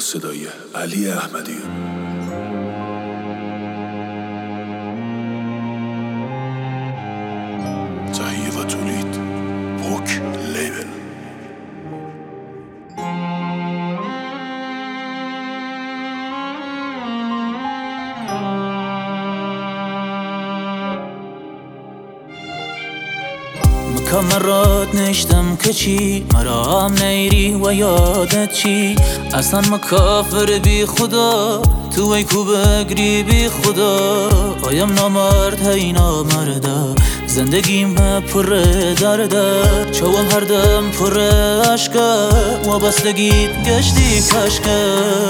صدای علی احمدی. تهیه و تولید پوک لیبل. مرات نشتم که چی مرا هم نیری و یادت چی اصلا ما کافر بی خدا تو ای کو بگری بی خدا آیم نامرد هی نامرده زندگیم پر درده چوام هر دم پر عشقه و بستگیت گشتی کشکه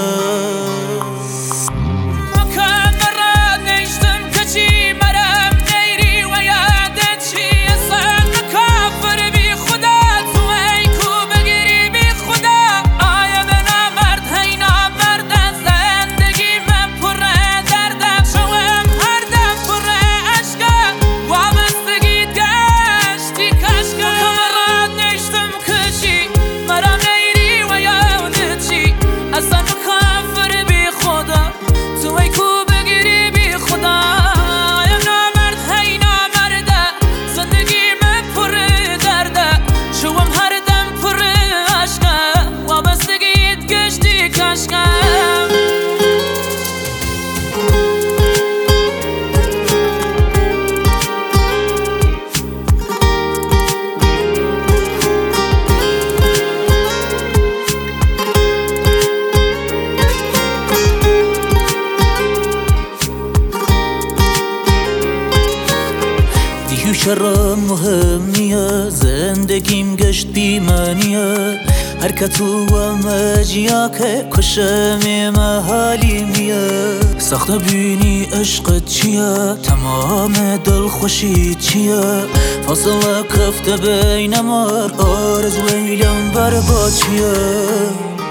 چرا مهم نیه زندگیم گشت بی معنیه هر که تو و مجیا که کشم محالی میه سخت بینی عشقت چیه تمام دل خوشی چیه فاصله کفته بین مار آرزویم برباد چیه